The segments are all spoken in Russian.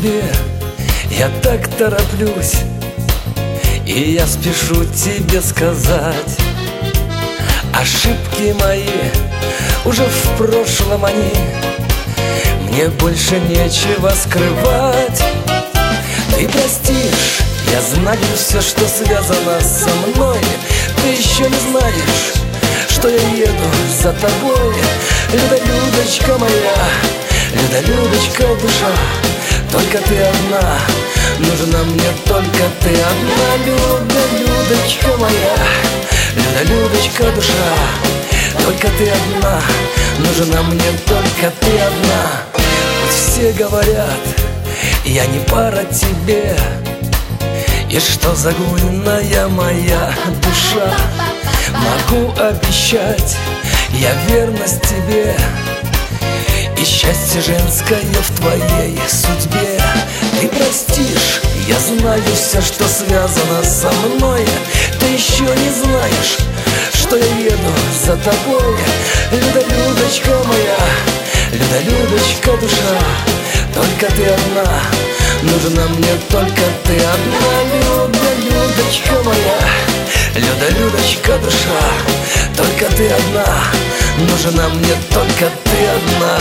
тебе, я так тороплюсь, и я спешу тебе сказать: ошибки мои уже в прошлом они, мне больше нечего скрывать. Ты простишь, я знаю все, что связано со мной. Ты еще не знаешь, что я еду за тобой. Люда-людочка моя, Люда-людочка душа, только ты одна, нужна мне только ты одна. Люда-людочка моя, Люда-людочка душа, только ты одна, нужна мне только ты одна. Пусть все говорят, я не пара тебе, и что загульная моя душа. Могу обещать я верность тебе и счастье женское в твоей судьбе. Ты простишь, я знаю все, что связано со мной. Ты еще не знаешь, что я еду за тобой. Люда-людочка моя, Люда-людочка душа, только ты одна, нужна мне только ты одна. Люда-людочка моя, Люда-людочка душа, только ты одна, нужна мне только ты одна.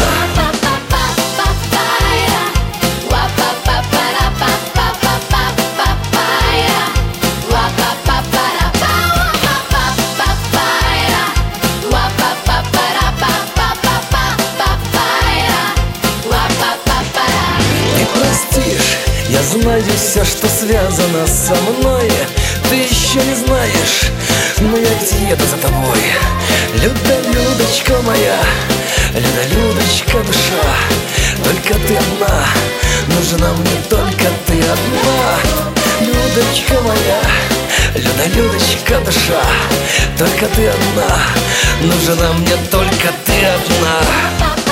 Я знаю все, что связано со мной. Ты еще не знаешь, но я ведь еду за тобой. Люда-людочка моя, Люда-людочка душа, только ты одна, нужна мне только ты одна. Людочка моя, Люда-людочка душа, только ты одна, нужна мне только ты одна.